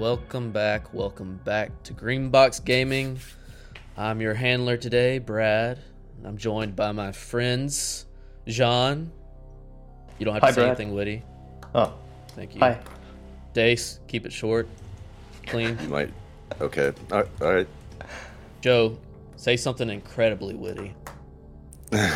welcome back to Greenbox Gaming. I'm your handler today, Brad. I'm joined by my friends, Jean. You don't have to say Brad. anything witty. Oh, Thank you. hi. Dace, keep it short, clean. You might. Okay. All right. Joe, say something incredibly witty. God.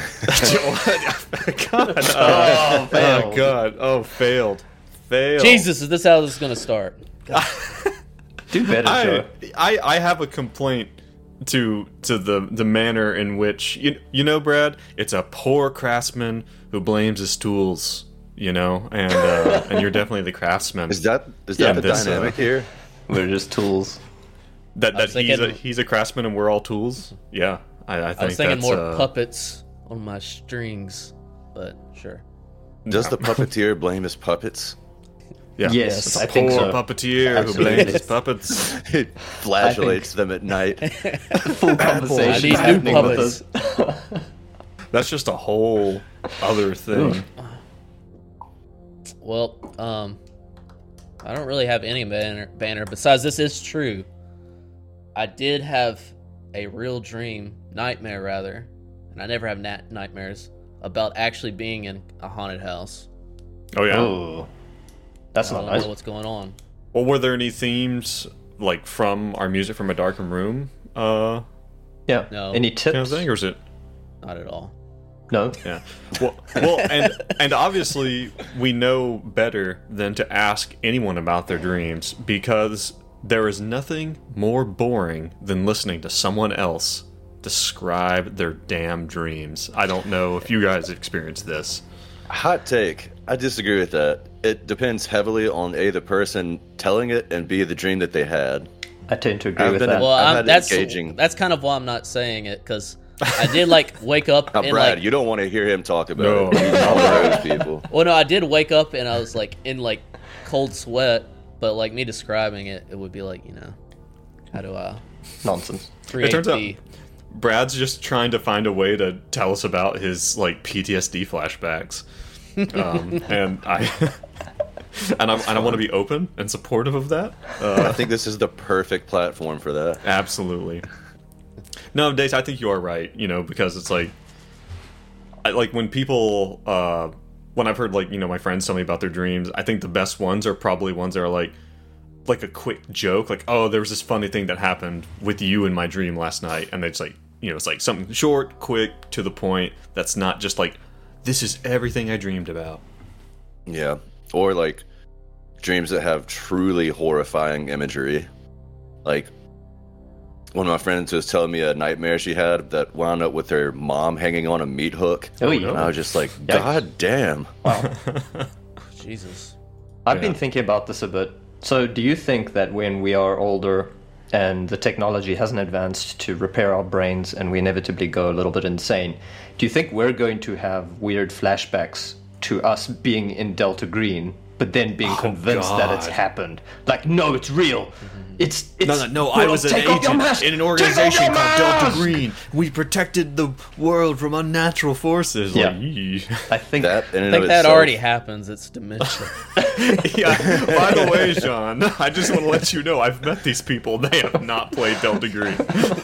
Oh, failed. Oh God. Oh, failed. Jesus, is this how this is going to start? Do better, Joe. I have a complaint to the manner in which you know, Brad. It's a poor craftsman who blames his tools. You know, and you're definitely the craftsman. Is that the this, dynamic here? We're just tools. That was thinking- he's a craftsman and we're all tools. Yeah, I think I was thinking that's, more puppets on my strings, but sure. Does the puppeteer blame his puppets? Yeah. Yes, It's a I think poor so. puppeteer who Absolutely. blames his puppets. He flagellates them at night. Full conversation I need new happening with puppets. us. That's just a whole other thing. Well, I don't really have any banner besides this is true. I did have a real dream, nightmare rather, and I never have nightmares, about actually being in a haunted house. Oh yeah. Oh, that's I not don't nice. know what's going on. Well, were there any themes like from our music from a darkened room? Yeah. No. Any Kind of tips? thing, or is it? Not at all. No. Yeah. Well, and obviously we know better than to ask anyone about their dreams because there is nothing more boring than listening to someone else describe their damn dreams. I don't know if you guys experienced this. Hot take. I disagree with that. It depends heavily on A, the person telling it, and B, the dream that they had. I tend to agree I've with been that. in- Well, I've had that's engaging- kind of why I'm not saying it, because I did wake up Now, and Brad, you don't want to hear him talk about No. it. He's one of those people. well, no, I did wake up and I was in cold sweat, but me describing it, it would be how do I Nonsense. create turns out- the Brad's just trying to find a way to tell us about his PTSD flashbacks, and I want to be open and supportive of that. I think this is the perfect platform for that. Absolutely. No, Dace, I think you are right. Because it's when people, when I've heard my friends tell me about their dreams, I think the best ones are probably ones that are like a quick joke, oh, there was this funny thing that happened with you in my dream last night, and it's it's something short, quick, to the point. That's not just this is everything I dreamed about. Yeah. Or dreams that have truly horrifying imagery. One of my friends was telling me a nightmare she had that wound up with her mom hanging on a meat hook. Oh, yeah. And I was just God damn. Jesus. I've been thinking about this a bit. So, do you think that when we are older and the technology hasn't advanced to repair our brains and we inevitably go a little bit insane, do you think we're going to have weird flashbacks to us being in Delta Green, but then being convinced that it's God. happened? No, it's real. It's No. Well, I was an take off your agent mask! in an Take off organization your called Delta mask! Green. We protected the world from unnatural forces. Yeah. Yee. I think That in I and think of that itself, already happens. It's dementia. Yeah. By the way, John, I just want to let you know I've met these people. They have not played Delta Green.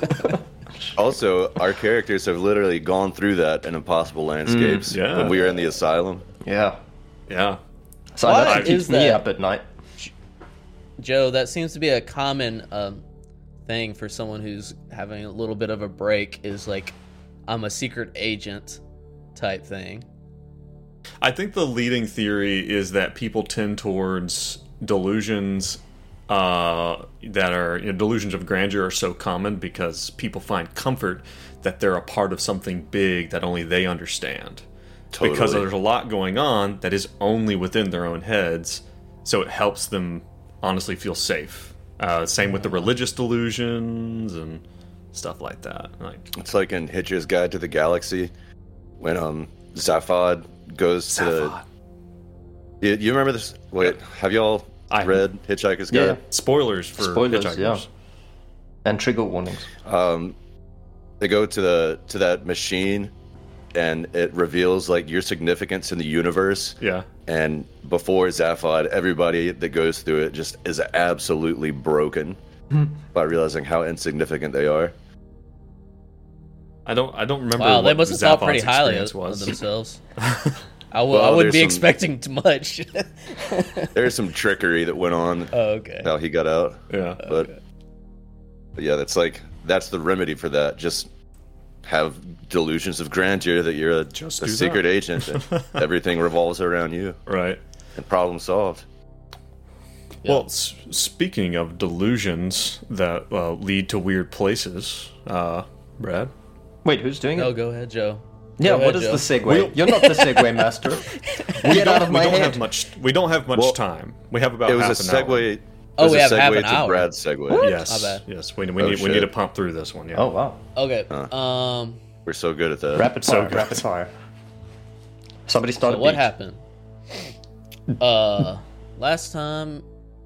Also, our characters have literally gone through that in Impossible Landscapes yeah. when we were in the asylum. yeah. Yeah. So Why that keeps is me that? up at night. Joe, that seems to be a common thing for someone who's having a little bit of a break is I'm a secret agent type thing. I think the leading theory is that people tend towards delusions that are delusions of grandeur are so common because people find comfort that they're a part of something big that only they understand. Totally. Because there's a lot going on that is only within their own heads, so it helps them honestly feel safe. Same with the religious delusions and stuff like that. It's like in Hitch's Guide to the Galaxy when Zaphod goes to... You remember this? Wait, have y'all read Hitchhiker's Yeah. Guide? Spoilers for Spoilers, Hitchhikers. yeah. And trigger warnings. They go to that machine and it reveals like your significance in the universe. Yeah. And before Zaphod, everybody that goes through it just is absolutely broken by realizing how insignificant they are. I don't remember. Wow, they what must have thought pretty Zaphod's highly experience of themselves. I Well, wouldn't be there's expecting too much. There's some trickery that went on. Oh, okay. How he got out. Yeah. But yeah, that's the remedy for that. Just have delusions of grandeur that you're a secret agent and everything revolves around you. Right. And problem solved. Yeah. Well, speaking of delusions that lead to weird places, Brad? Wait, who's doing No, it? go ahead, Joe. Yeah, Go what ahead, is Joe. the segue? You're not the segue master. Get out of my head. We don't have much Well, time. We have about It was half a an hour. segue. Oh, it was we a have half segue an to hour. Brad's segue. Yes. My bad. Yes. We Oh, need shit. to pump through this one. Yeah. Oh, wow. Okay. We're so good at that. Rapid fire, good. rapid fire. Somebody start So a what beat. happened? Last time,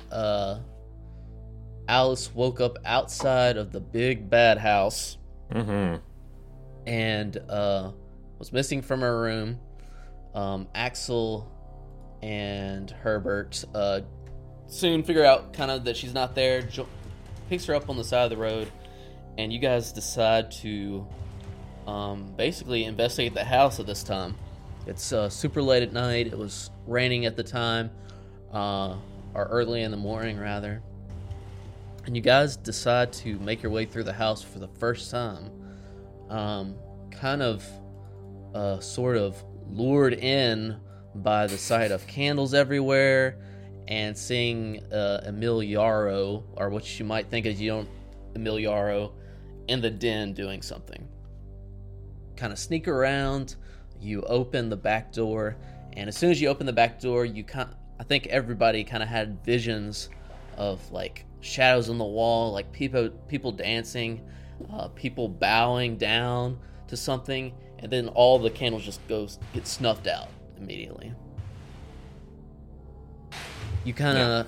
Alice woke up outside of the big bad house Mm-hmm. and was missing from her room. Axel and Herbert soon figure out kind of that she's not there. Picks her up on the side of the road, and you guys decide to basically investigate the house at this time. It's super late at night. It was raining at the time, or early in the morning rather. And you guys decide to make your way through the house for the first time. Kind of sort of lured in by the sight of candles everywhere and seeing Emil Yarrow, or what you might think of Emil Yarrow, in the den doing something. Kind of sneak around, you open the back door, and as soon as you open the back door, I think everybody kind of had visions of like shadows on the wall, like people dancing, people bowing down to something, and then all the candles just get snuffed out immediately. You kind of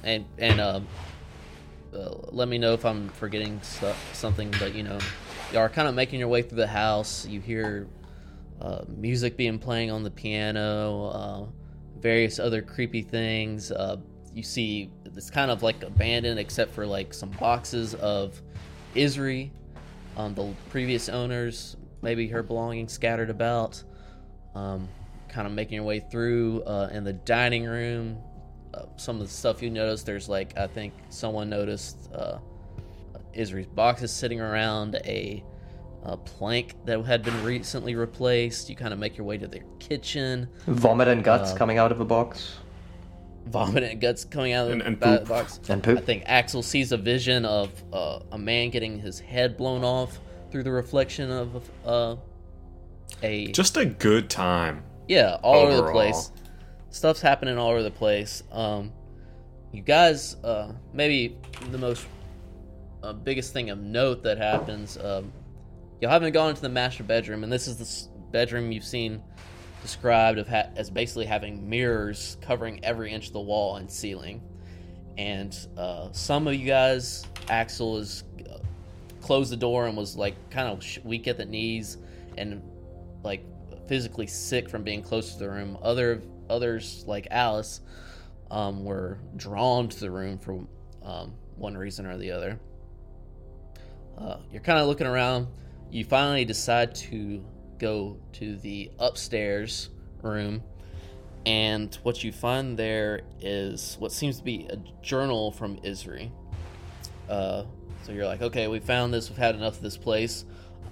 let me know if I'm forgetting something, but you are kind of making your way through the house. You hear music being playing on the piano, various other creepy things. You see it's kind of like abandoned except for like some boxes of Isri, the previous owners, maybe her belongings scattered about. Kind of making your way through in the dining room. Some of the stuff you notice, there's like, I think someone noticed Isri's boxes sitting around a plank that had been recently replaced. You kind of make your way to their kitchen. Vomit and guts coming out of a box. Vomit and guts coming out of And the poop. box. And poop. I think Axel sees a vision of a man getting his head blown off through the reflection of a... Just a good time. Yeah, all over the overall. place. Stuff's happening all over the place. You guys, maybe the most biggest thing of note that happens, y'all haven't gone into the master bedroom, and this is the bedroom you've seen described as basically having mirrors covering every inch of the wall and ceiling. And some of you guys, Axel has closed the door and was like kind of weak at the knees and like physically sick from being close to the room. Others like Alice were drawn to the room for one reason or the other. You're kind of looking around. You finally decide to go to the upstairs room, and what you find there is what seems to be a journal from Isri. So you're like, okay, we found this. We've had enough of this place.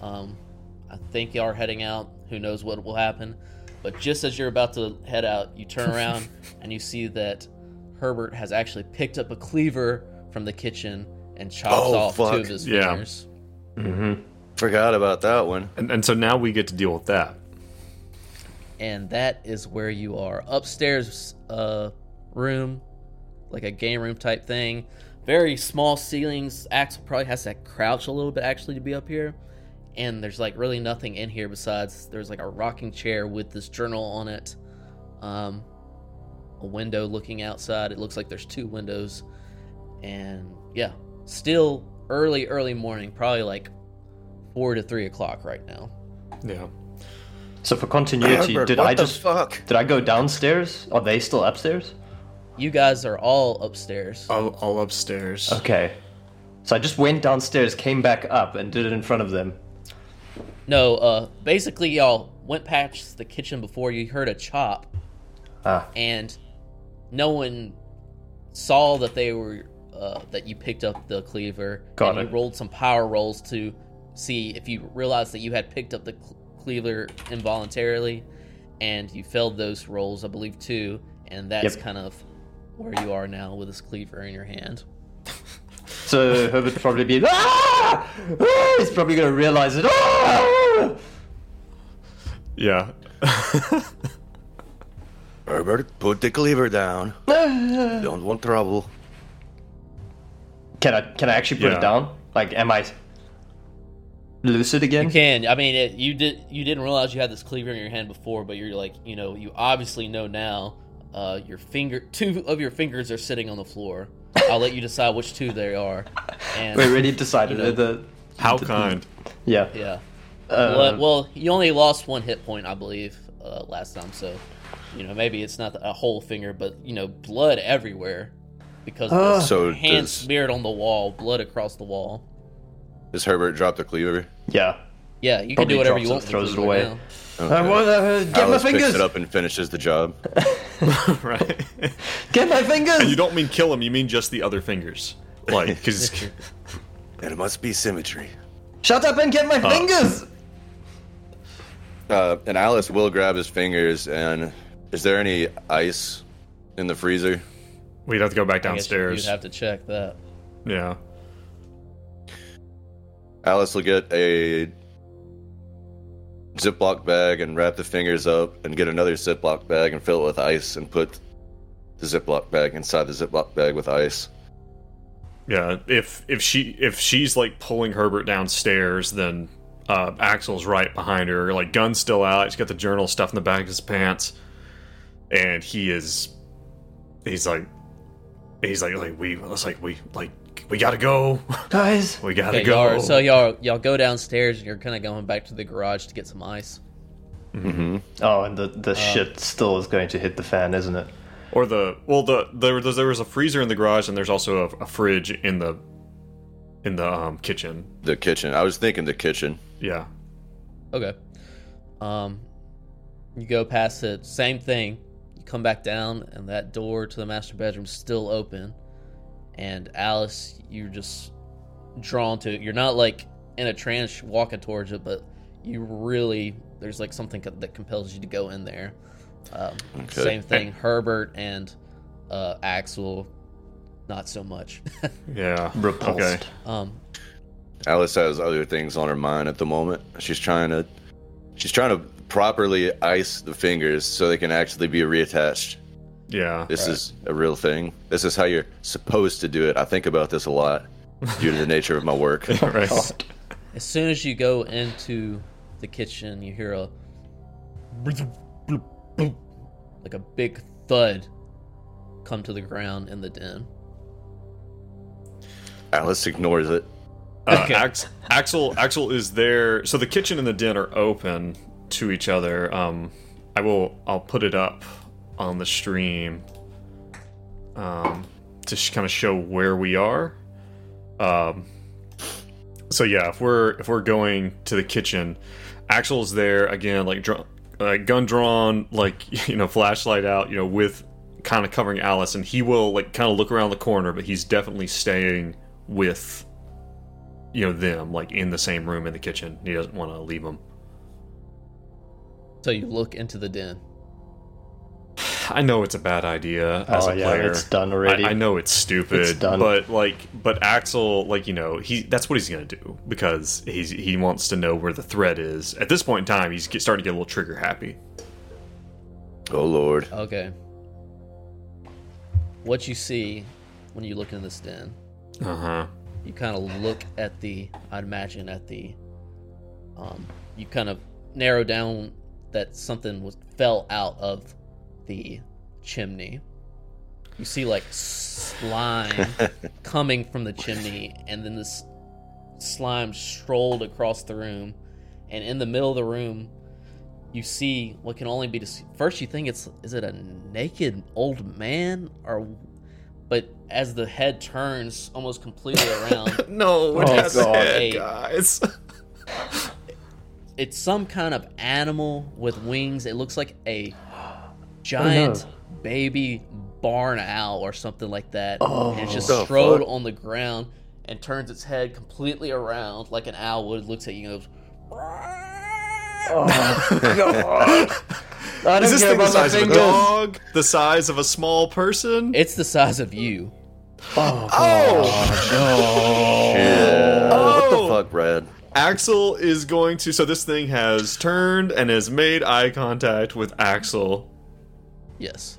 I think y'all are heading out. Who knows what will happen? But just as you're about to head out, you turn around and you see that Herbert has actually picked up a cleaver from the kitchen and chops off fuck. two of his Yeah. fingers. Mm-hmm. Forgot about that one. And so now we get to deal with that. And that is where you are. Upstairs room, like a game room type thing. Very small ceilings. Axel probably has to crouch a little bit actually to be up here. And there's like really nothing in here besides there's like a rocking chair with this journal on it. A window looking outside. It looks like there's two windows. And yeah, still early morning, probably like 4 to 3 o'clock right now. Yeah. So for continuity, Herbert, did what I the just fuck? did I go downstairs? Are they still upstairs? You guys are all upstairs. All upstairs. Okay. So I just went downstairs, came back up, and did it in front of them. No, basically y'all went past the kitchen before you heard a chop, Ah. and no one saw that they were that you picked up the cleaver. Got and it. You rolled some power rolls to see if you realized that you had picked up the cleaver involuntarily, and you failed those rolls, I believe, too. And that's Yep. kind of where you are now with this cleaver in your hand. So Herbert probably be ah! Ah! He's probably gonna realize it. Ah! Yeah. Herbert, put the cleaver down. Don't want trouble. Can I actually put Yeah. it down? Like, am I lucid again? You can. I mean, you didn't realize you had this cleaver in your hand before, but you're like, you obviously know now. Two of your fingers are sitting on the floor. I'll let you decide which two they are. And We already decided You know. How kind. Yeah. yeah. Well, you only lost one hit point, I believe, last time. So, maybe it's not a whole finger, but blood everywhere because of the So hand does- smeared on the wall, blood across the wall. Does Herbert drop the cleaver? Yeah. Yeah, you can Probably do whatever drops you it, want. with the throws it cleaver away. now. Okay. I want get Alice my picks fingers. it up and finishes the job. Right. Get my fingers. And you don't mean kill him, you mean just the other fingers. Like, because And it must be symmetry. Shut up and get my fingers. And Alice will grab his fingers. And is there any ice in the freezer? we'd have to go back I guess downstairs. You'd have to check that. Yeah. Alice will get a Ziploc bag and wrap the fingers up and get another Ziploc bag and fill it with ice and put the Ziploc bag inside the Ziploc bag with ice. Yeah. If she's like pulling Herbert downstairs, then Axel's right behind her. Like, gun's still out. He's got the journal stuff in the back of his pants, and he's like we gotta go. Guys. We gotta Okay, go. y'all go downstairs and you're kind of going back to the garage to get some ice. Oh, and the shit still is going to hit the fan, isn't it? Or there was a freezer in the garage, and there's also a fridge in the kitchen. The kitchen. I was thinking the kitchen. Yeah. Okay. You go past it. Same thing. You come back down, and that door to the master bedroom is still open. And Alice, you're just drawn to it. You're not like in a trance walking towards it, but there's like something that compels you to go in there. Same thing. Herbert and Axel, not so much. Yeah. Repulsed. Okay. Alice has other things on her mind at the moment. She's trying to properly ice the fingers so they can actually be reattached. Yeah. This is a real thing. This is how you're supposed to do it. I think about this a lot due to the nature of my work. Right. As soon as you go into the kitchen, you hear a like a big thud come to the ground in the den. Alice ignores it. Okay. Axel is there. So the kitchen and the den are open to each other. I'll put it up on the stream to kind of show where we are. So yeah, if we're going to the kitchen, Axel's there again, like gun drawn, like flashlight out, with kind of covering Alice, and he will like kind of look around the corner, but he's definitely staying with them, like in the same room in the kitchen. He doesn't want to leave them. So you look into the den. I know it's a bad idea as a player. It's done already. I know it's stupid, It's done. but Axel, that's what he's gonna do because he wants to know where the threat is. At this point in time, he's starting to get a little trigger happy. Oh Lord. Okay. What you see when you look in this den, you kind of look at I'd imagine at the, you kind of narrow down that something fell out of the chimney. You see like slime coming from the chimney, and then this slime strolled across the room, and in the middle of the room you see what can only be first you think is it a naked old man, or but as the head turns almost completely around, No, it has a head, guys. It's some kind of animal with wings. It looks like a giant baby barn owl or something like that. And it's just strode on the ground and turns its head completely around like an owl would, looks at you and goes, Oh, God. I don't Is this care thing the about my size of a fingers. dog? The size of a small person? it's the size of you. Oh, What the fuck, Brad? Axel is going to. So this thing has turned and has made eye contact with Axel. Yes.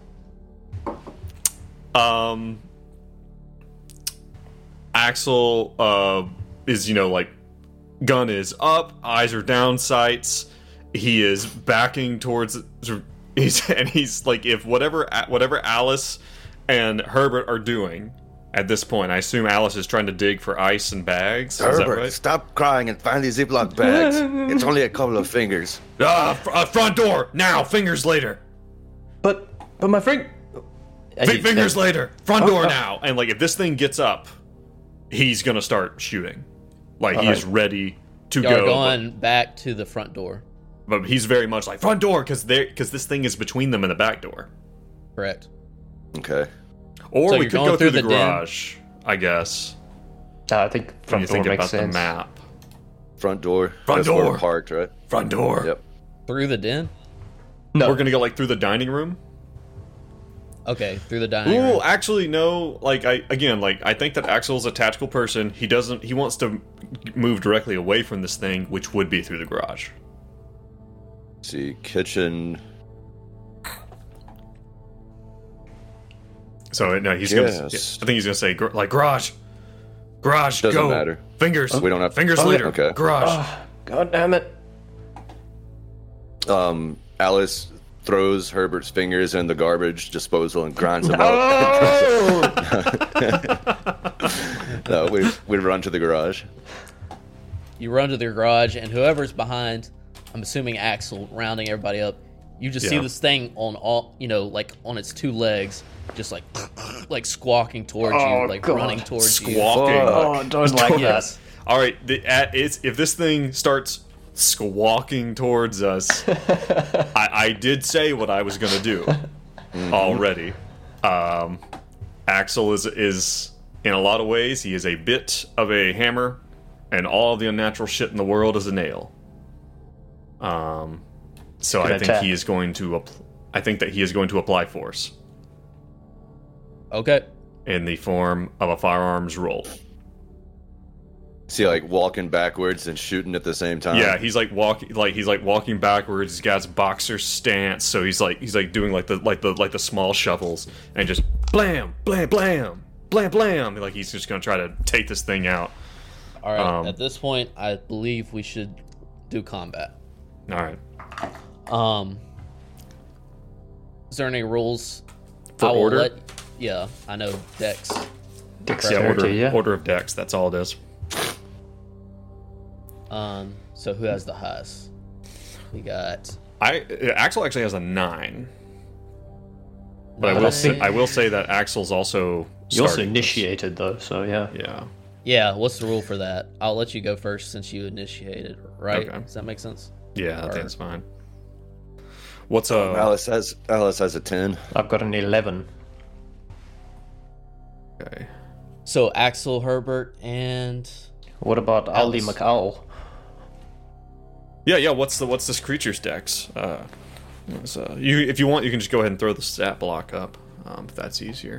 Axel is, like, gun is up, eyes are down sights. He is backing towards. He's like, if whatever Alice and Herbert are doing at this point, I assume Alice is trying to dig for ice and bags. Is that Herbert, right? stop crying and find these Ziploc bags. It's only a couple of fingers. Front door now. Fingers later. But my friend. Fingers later. Front door now. And like, if this thing gets up, he's gonna start shooting. Like, he is ready to You're go. going back to the front door. But he's very much like front door because this thing is between them and the back door. Correct. Okay. Or So we you're could going go through the through the den? garage, I guess. I think When front you door think makes about the sense. map. Front door. Front That's where door. we're parked, right? Front door. Yep. Through the den? No. We're gonna go like through the dining room. Okay, through the dining Ooh, room. actually, no. Like, I think that Axel's a tactical person. He wants to move directly away from this thing, which would be through the garage. See, kitchen. So no, he's Yes. gonna. I think he's gonna say garage. Garage. Doesn't go. matter. Fingers. We don't have- fingers Oh, later. okay. Garage. God damn it. Alice throws Herbert's fingers in the garbage disposal and grinds them up. Oh! No, we run to the garage. You run to the garage, and whoever's behind, I'm assuming Axel, rounding everybody up, you just see Yeah. this thing on all, like on its two legs, just like squawking towards Oh, you, like God. running towards you. Squawking. Oh, don't like that. Yes. All right. If this thing starts squawking towards us, I did say what I was gonna do already. Axel is in a lot of ways, he is a bit of a hammer, and all the unnatural shit in the world is a nail. So Good I think attack. he is going to. I think that he is going to apply force Okay. in the form of a firearms roll. See, like walking backwards and shooting at the same time. Yeah, he's like walking backwards. He's got his boxer stance, so he's doing the small shuffles and just blam, blam, blam, blam, blam. Like, he's just gonna try to take this thing out. All right. At this point, I believe we should do combat. All right. Is there any rules For I will order? Yeah, I know Dex. Dexterity, yeah. Order of decks. That's all it is. So who has the highest? We got. Axel actually has a 9, but Nine. I will say that Axel's also You also starting this. initiated, though, so yeah. Yeah. Yeah, what's the rule for that? I'll let you go first since you initiated, right? Okay. Does that make sense? Yeah, I Or- think it's fine. What's Alice has a 10. I've got an 11. okay. So Axel, Herbert, and What about Aldi Alice. McCowl? Yeah. What's this creature's dex? If you want, you can just go ahead and throw the stat block up. If that's easier.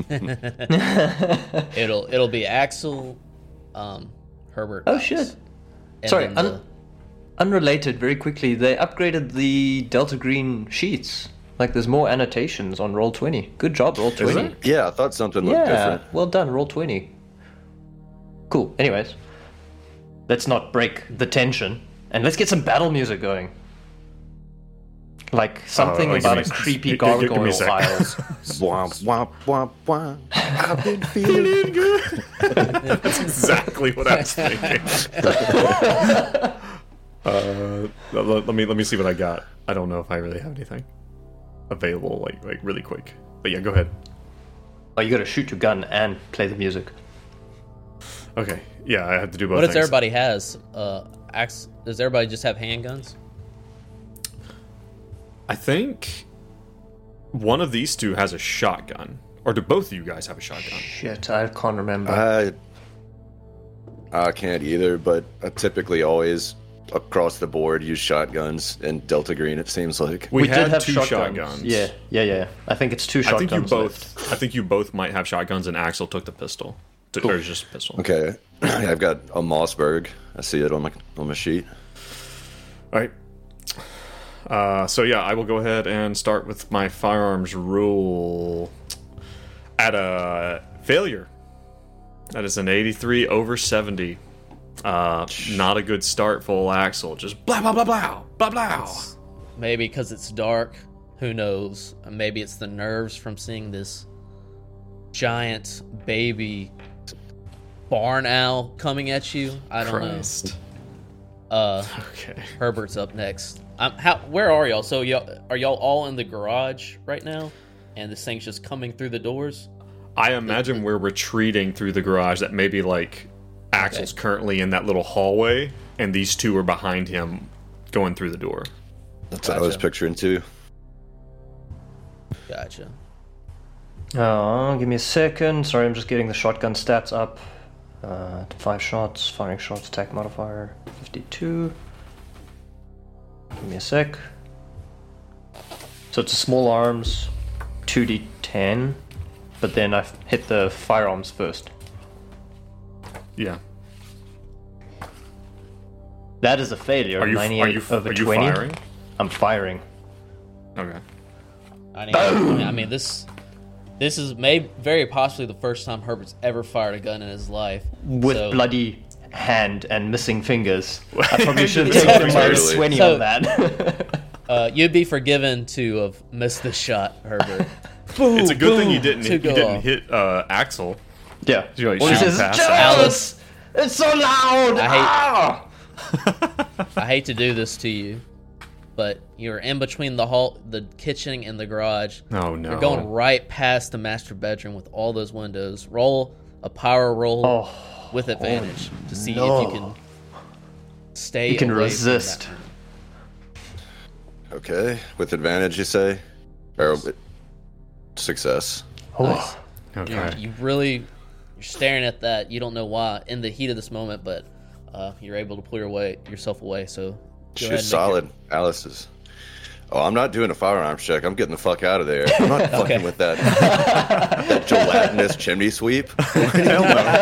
it'll be Axel, Herbert. Oh, Alice. shit. And Sorry, then the- unrelated, very quickly, they upgraded the Delta Green sheets. Like, there's more annotations on Roll20. Good job, Roll20. there? Yeah, I thought something looked Yeah, different. well done, Roll20. Cool. Anyways, let's not break the tension, and let's get some battle music going. Like something like, about give a me- creepy give me a gargoyle sec. files. Womp, womp, womp, womp. I've been feeling That's exactly what I was thinking. Let me see what I got. I don't know if I really have anything available like really quick. But yeah, go ahead. Oh, you gotta shoot your gun and play the music. Okay. Yeah, I have to do both. What things. does everybody has? Does everybody just have handguns? I think one of these two has a shotgun. Or do both of you guys have a shotgun? Shit, I can't remember. I can't either, but I typically always across the board use shotguns in Delta Green. It seems like We did had have two shotguns. Yeah. I think it's two shotguns. I think you both might have shotguns, and Axel took the pistol. Cool. Or just a pistol. okay. I've got a Mossberg. I see it on my sheet. All right. So yeah, I will go ahead and start with my firearms rule. At a failure, that is an 83 over 70. Not a good start for old Axel. Just blah blah blah blah blah blah. Maybe because it's dark. Who knows? Maybe it's the nerves from seeing this giant baby barn owl coming at you. I don't Christ. know. Okay. Herbert's up next. Where are y'all? So are y'all all in the garage right now? And this thing's just coming through the doors? I imagine we're retreating through the garage. That maybe like Axel's currently in that little hallway, and these two are behind him going through the door. That's what I was picturing too. Gotcha. Oh, give me a second. Sorry, I'm just getting the shotgun stats up. 5 shots, firing shots, attack modifier 52. Give me a sec. So it's a small arms, 2d10, but then I've hit the firearms first. Yeah. That is a failure. Are you 98 over 20. firing? I'm firing. Okay. I mean, this is very possibly the first time Herbert's ever fired a gun in his life. With So- bloody hand and missing fingers. I probably should have taken a minus 20 So- on that. You'd be forgiven to have missed the shot, Herbert. It's a good thing you to didn't go off. hit Axel. Yeah. You like Well, he shoot says, past "Jealous! It's so loud! I hate to do this to you, but you're in between the kitchen and the garage. Oh no. You're going right past the master bedroom with all those windows. Roll a power roll with advantage to see if you can stay. You can away resist. From that. Okay, with advantage, you say, or success. Nice. Okay. You're staring at that. You don't know why in the heat of this moment, but you're able to pull yourself away. So go ahead and She's make solid. Alice is. Oh, I'm not doing a firearms check. I'm getting the fuck out of there. I'm not fucking with that gelatinous chimney sweep. Hell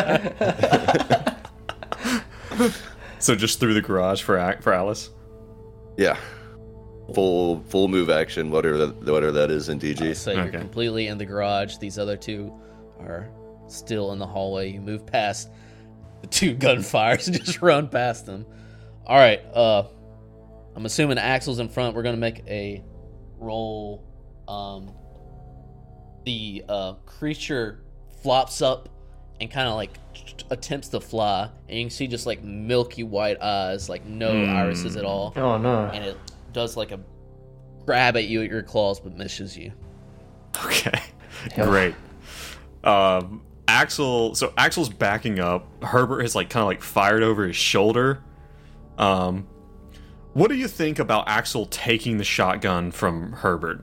no. So just through the garage for Alice. Yeah. Full move action, whatever that is in DG. So you're Okay. completely in the garage. These other two are still in the hallway. You move past the two gunfires and just run past them. All right. I'm assuming Axel's in front. We're gonna make a roll. The creature flops up and kind of like attempts to fly, and you can see just like milky white eyes, like no irises at all. Oh no. And it does like a grab at you at your claws, but misses you. Okay. Great. Axel's backing up. Herbert has like kind of like fired over his shoulder. What do you think about Axel taking the shotgun from Herbert?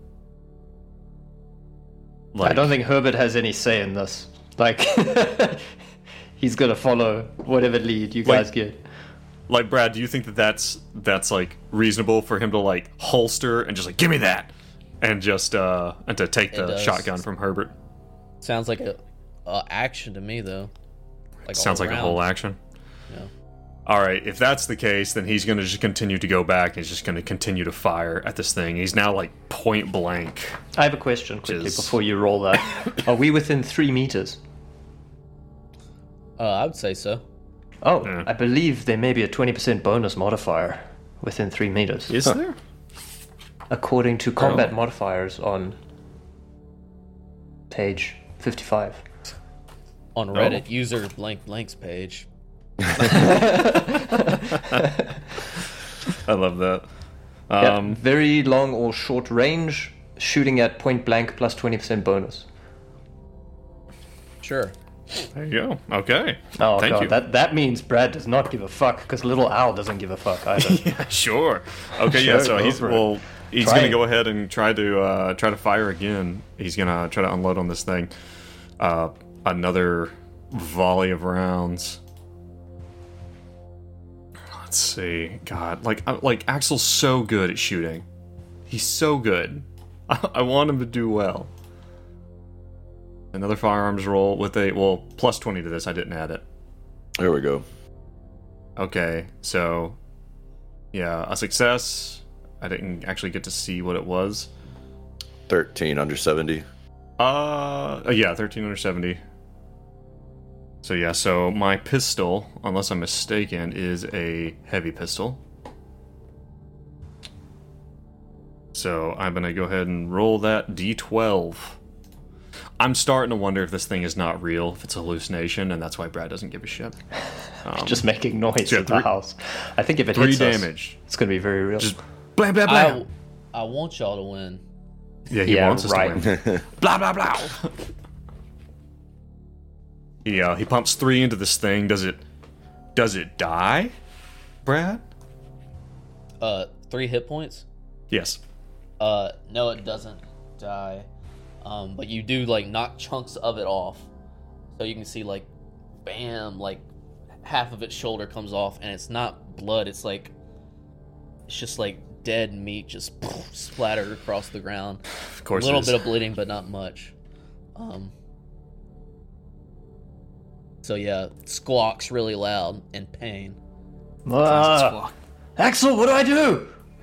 I don't think Herbert has any say in this. Like, he's gonna follow whatever lead you guys get. Like, Brad, do you think that's like reasonable for him to like holster and just like give me that, and just and to take the shotgun from Herbert? Sounds like a action to me though. Like Sounds like a whole action. Yeah. All right, if that's the case, then he's going to just continue to go back. He's just going to continue to fire at this thing. He's now like point blank. I have a question quickly Is- before you roll that. Are we within 3 meters? I would say so. Oh, Yeah. I believe there may be a 20% bonus modifier within 3 meters. Is there? According to combat modifiers on page 55. On Reddit, user blank blank's page. I love that. Very long or short range, shooting at point blank plus 20% bonus. Sure. There you go. Okay. Oh, Thank God. you. That means Brad does not give a fuck, because Little Owl doesn't give a fuck either. Yeah, sure. Okay, Sure, yeah. So go he's for it. well. He's Try gonna it. go ahead and try to fire again. He's gonna try to unload on this thing. Another volley of rounds. Let's see. God, like Axel's so good at shooting. He's so good. I want him to do well. Another firearms roll with a plus 20 to this. I didn't add it. There we go. Okay, so yeah, a success. I didn't actually get to see what it was. 13 under 70. Yeah, 13 under 70. So yeah, so my pistol, unless I'm mistaken, is a heavy pistol. So I'm gonna go ahead and roll that D12. I'm starting to wonder if this thing is not real, if it's a hallucination, and that's why Brad doesn't give a shit. Just making noise yeah, at the house. I think if it 3 hits damage. us, it's going to be very real. Just blah blah blah. I want y'all to win. Yeah, he Yeah, wants us right. to win. Blah blah blah. He pumps 3 into this thing. Does it die, Brad? 3 hit points. Yes. No, it doesn't die. But you do like knock chunks of it off, so you can see like, bam, like half of its shoulder comes off, and it's not blood. It's just like dead meat, just splattered across the ground. Of course, A little it bit is. of bleeding, but not much. So yeah, squawks really loud in pain. Axel, what do I do?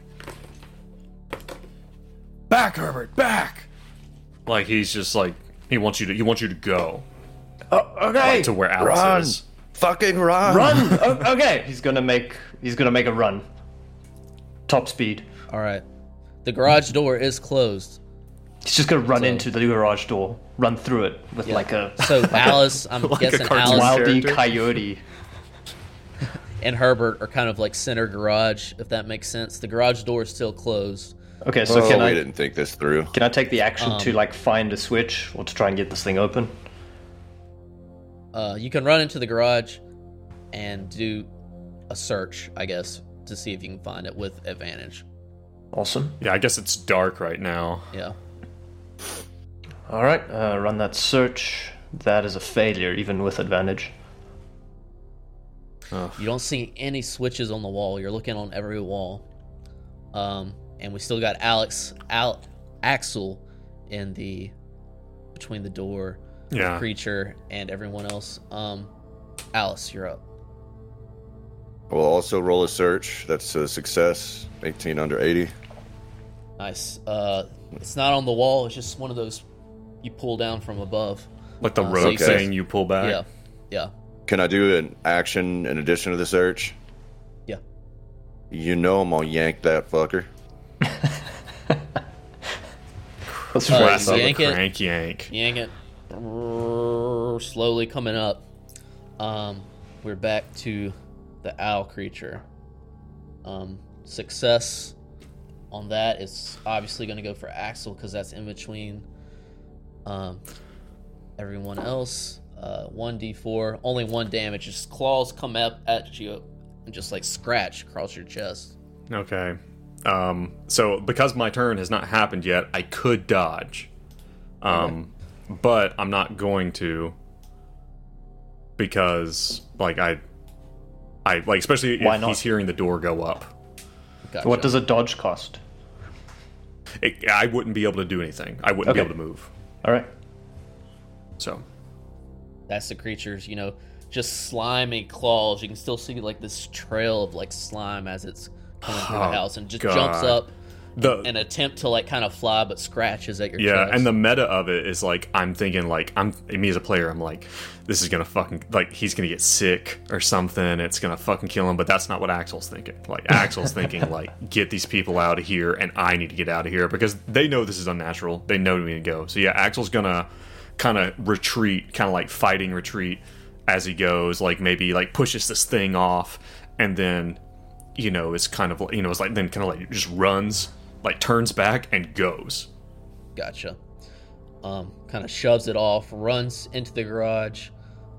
Back, Herbert, back. Like he's just like he wants you to go Okay. to where Alice Run! is. Fucking run! Run! Okay. He's gonna make a run. Top speed. All right, the garage door is closed. He's just gonna run So- into the garage door, run through it with like a So Alice, I'm Like a guessing cartoon Alice wildy character. coyote. and Herbert are kind of like center garage, if that makes sense. The garage door is still closed. Okay, so Oh, can we I didn't think this through. take the action to like find a switch or to try and get this thing open? You can run into the garage and do a search, I guess, to see if you can find it with advantage. Awesome. Yeah, I guess it's dark right now. Yeah. All right, run that search. That is a failure, even with advantage. You don't see any switches on the wall. You're looking on every wall. And we still got Axel in between the door, Yeah. creature, and everyone else. Alice, you're up. We'll also roll a search. That's a success. 18 under 80. Nice. It's not on the wall. It's just one of those you pull down from above. Like the So rope you saying you pull back. Yeah. Yeah. Can I do an action in addition to the search? Yeah. You know I'm gonna yank that fucker. Let's Uh, try Classic some. yank it. crank yank. Yank it. Slowly coming up. We're back to the owl creature. Success on that is obviously going to go for Axel because that's in between everyone else. 1d4, only 1 damage. Just claws come up at you and just like scratch across your chest. Okay. So because my turn has not happened yet, I could dodge. But I'm not going to because like I like especially Why if not? he's hearing the door go up. Gotcha. What does a dodge cost? I wouldn't be able to do anything. I wouldn't be Okay. able to move. All right. So That's the creature's, just slimy claws. You can still see like this trail of like slime as it's coming through the Oh, house and just God. jumps up the and attempt to like kind of fly but scratches at your yeah, chest. and the meta of it is like I'm thinking like me as a player, I'm like, this is gonna fucking like he's gonna get sick or something, it's gonna fucking kill him, but that's not what Axel's thinking. Like Axel's thinking like get these people out of here and I need to get out of here because they know this is unnatural. They know we need to go. So yeah, Axel's gonna kind of retreat, kind of like fighting retreat as he goes, like maybe like pushes this thing off and then is kind of it's like then kind of like just runs, like turns back and goes. Gotcha. Kind of shoves it off, runs into the garage.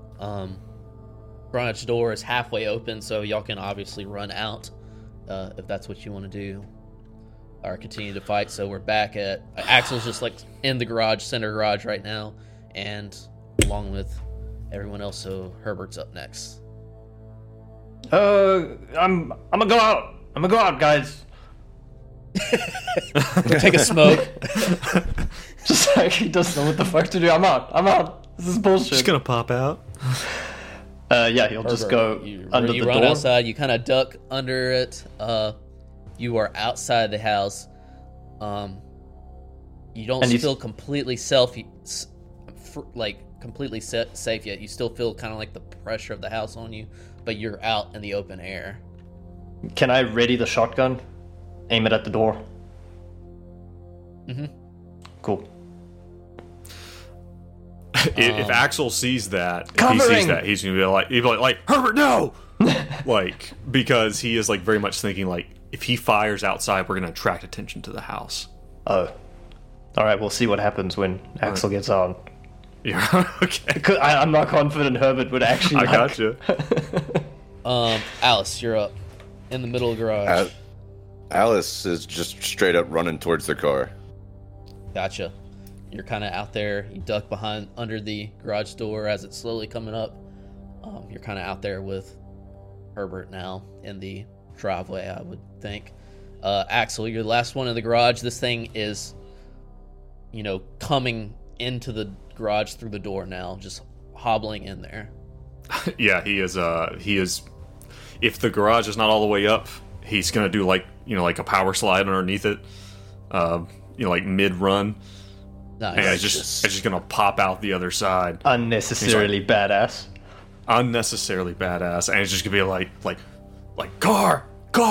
Garage door is halfway open, so y'all can obviously run out if that's what you want to do, or continue to fight. So we're back at Axel's just like in the garage, center garage right now, and along with everyone else. So Herbert's up next. I'm gonna go out. I'm gonna go out, guys. Take a smoke. Just like he doesn't know what the fuck to do. I'm out. This is bullshit. Just gonna pop out. Yeah, he'll just go under the door. You run outside. You kind of duck under it. You are outside the house. You don't feel completely safe yet. You still feel kind of like the pressure of the house on you, but you're out in the open air. Can I ready the shotgun? Aim it at the door. Mm-hmm. Cool. If Axel sees that, he's gonna be like, Herbert, no! Like, because he is like very much thinking like, if he fires outside, we're gonna attract attention to the house. Oh, all right. We'll see what happens when Axel gets on. Yeah, okay. I'm not confident Herbert would actually. I gotcha. Alice, you're up in the middle of the garage. Alice is just straight up running towards the car. Gotcha. You're kind of out there. You duck under the garage door as it's slowly coming up. You're kind of out there with Herbert now in the driveway, I would think. Axel, you're the last one in the garage. This thing is, coming into the garage through the door now, just hobbling in there. Yeah, he is. If the garage is not all the way up, he's gonna do like a power slide underneath it. Like mid run. Nice. And it's just gonna pop out the other side. Unnecessarily badass. Unnecessarily badass, and it's just gonna be like car.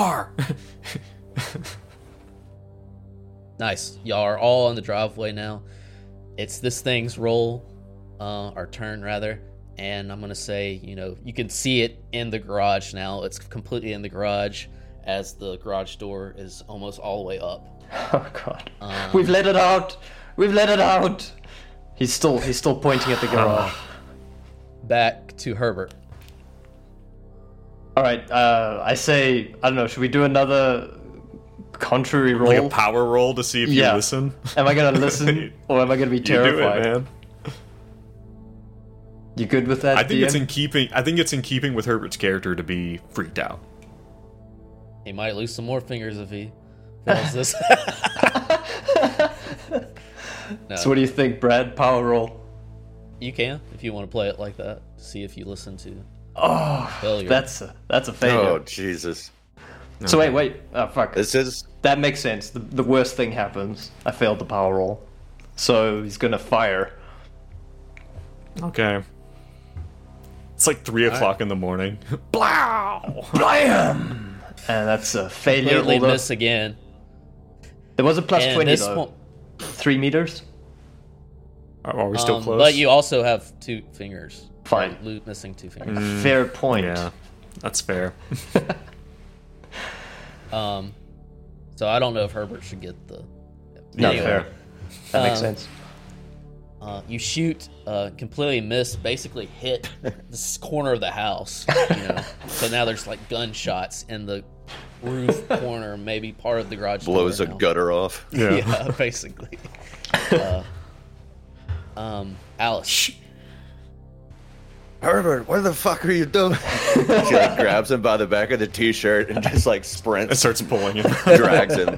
Nice. Y'all are all on the driveway now. It's this thing's turn rather, and I'm gonna say, you can see it in the garage now. It's completely in the garage as the garage door is almost all the way up. Oh god. We've let it out. He's still pointing at the garage. Back to Herbert. All right. I say, I don't know. Should we do another contrary roll? Like a power roll to see if you listen? Am I gonna listen or am I gonna be terrified? You do it, man. You good with that? I think DM? it's in keeping with Herbert's character to be freaked out. He might lose some more fingers if he fails this. No. So what do you think, Brad? Power roll. You can, if you want to play it like that. See if you listen to failure. That's a failure. Oh, Jesus. So wait. Oh, fuck. That makes sense. The worst thing happens. I failed the power roll. So he's gonna fire. Okay. It's like 3 o'clock in the morning. Blow! Blam! And that's a failure. Completely miss again. There was a plus and 20 though. 3 meters. Are we still close? But you also have 2 fingers. Fine. Missing 2 fingers. Fair point. Yeah, that's fair. So I don't know if Herbert should get the. Not fair. That makes sense. You shoot, completely miss, basically hit this corner of the house. So now there's like gunshots in the roof corner, maybe part of the garage. Blows a gutter off. Yeah, basically. Alice. Herbert, what the fuck are you doing? She like grabs him by the back of the t-shirt and just like sprints. And starts pulling him. Drags him.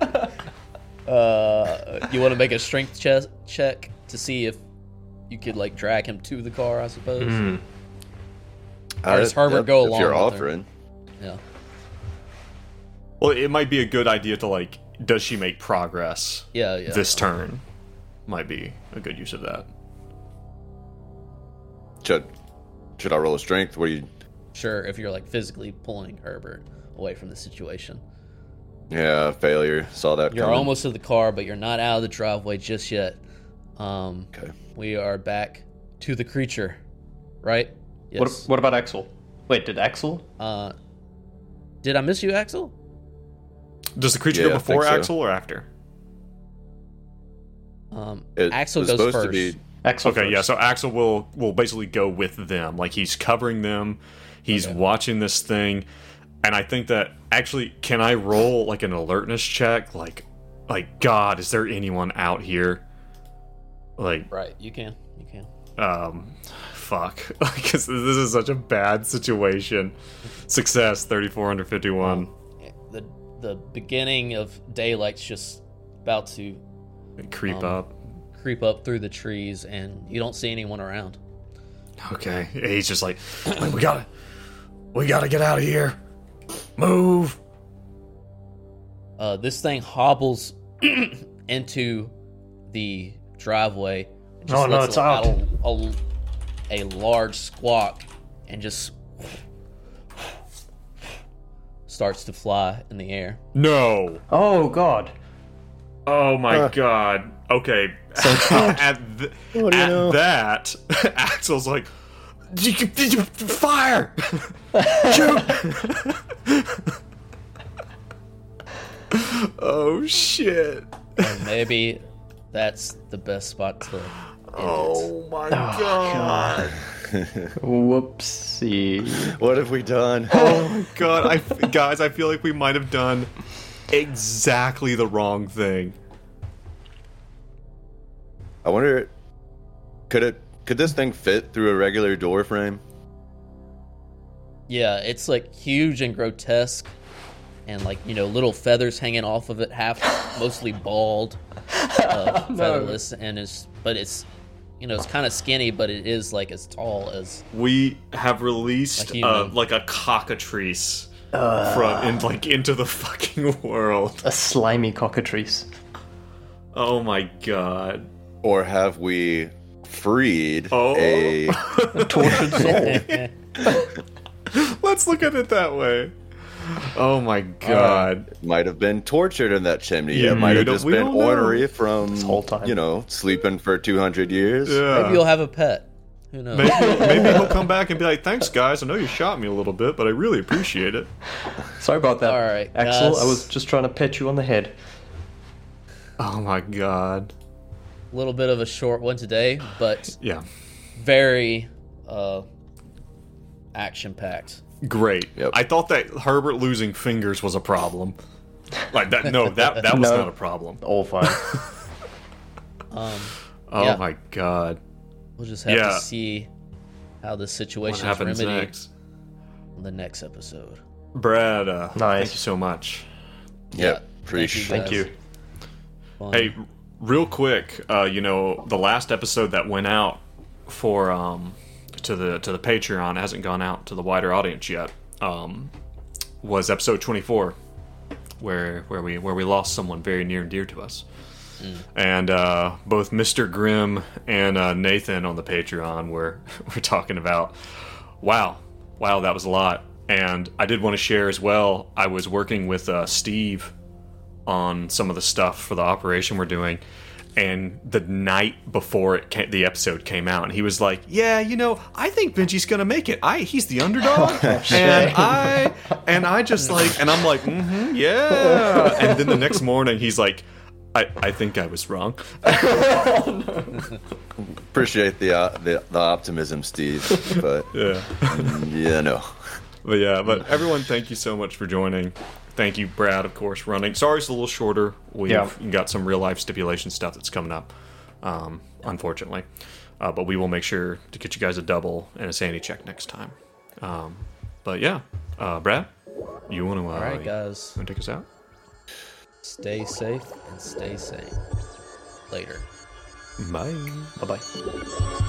You want to make a strength check to see if you could like drag him to the car, I suppose. Mm. Or does Herbert go along? If you're with offering. Her? Yeah. Well, it might be a good idea to like, does she make progress? Yeah. This turn might be a good use of that. Should I roll a strength? What do you? Sure, if you're like physically pulling Herbert away from the situation. Yeah, failure. Saw that. You're coming. almost to the car, but you're not out of the driveway just yet. Okay. We are back to the creature, right? Yes. What about Axel? Wait, did Axel? Did I miss you, Axel? Does the creature Yeah, go I before think so. Axel or after? Axel it's goes supposed first. to be. Axel Okay, first. yeah. So Axel will basically go with them. Like he's covering them. He's watching this thing, and I think that actually, can I roll like an alertness check? Like God, is there anyone out here? Like, Right, you can. fuck, because this is such a bad situation. Success 34 under 51. The beginning of daylight's just about to Creep up. creep up through the trees, and you don't see anyone around. Okay, he's just like, we gotta get out of here. Move. This thing hobbles into the driveway. And Oh, no, lets it's out. A large squawk and just starts to fly in the air. No. Oh God. Oh my God. Okay. So it's out. at that, Axel's like, fire! Shoot! Oh shit. And maybe that's the best spot to end it. Oh my God. Whoopsie. What have we done? Oh God. Guys, I feel like we might have done exactly the wrong thing. I wonder, could this thing fit through a regular door frame? Yeah, it's like huge and grotesque, and like, you know, little feathers hanging off of it, mostly bald, featherless, and it's you know, it's kind of skinny, but it is like as tall as. We have released A human. like a cockatrice into the fucking world. A slimy cockatrice. Oh my God. Or have we freed Oh. a... A tortured soul. Let's look at it that way. Oh my God. might have been tortured in that chimney. Yeah, It might have we just don't- we been don't know. ornery from, whole time. you know, sleeping for 200 years. Yeah. Maybe you'll have a pet. Who knows? Maybe he'll come back and be like, thanks guys, I know you shot me a little bit, but I really appreciate it. Sorry about that. All right, Axel. guys. I was just trying to pet you on the head. Oh my God. A little bit of a short one today, but Yeah. very action-packed. Great. Yep. I thought that Herbert losing fingers was a problem. Like that no, that was No. not a problem. All fine. Oh Yeah. my God. We'll just have Yeah. to see how this What situation is happens remedied next? in the next episode. Brad, Nice. thank you so much. Yep. Appreciate Thank Thank you, you. guys. Fun. Hey, real quick, you know, the last episode that went out for to the Patreon, it hasn't gone out to the wider audience yet. Was episode 24, where we lost someone very near and dear to us. And both Mr. Grimm and Nathan on the Patreon were talking about, wow, that was a lot. And I did want to share as well, I was working with Steve on some of the stuff for the operation we're doing, and the night before the episode came out, and he was like, yeah, you know, I think Benji's gonna make it. He's the underdog. and I just like, and I'm like, yeah. And then the next morning he's like, I think I was wrong. Appreciate the optimism, Steve. But Yeah. yeah, no. But everyone, thank you so much for joining. Thank you, Brad, of course, running. Sorry it's a little shorter. We've got some real life stipulation stuff that's coming up, unfortunately. But we will make sure to get you guys a double and a sanity check next time. But yeah, Brad, you want to All right, guys. take us out? Stay safe and stay sane. Later. Bye. Bye bye.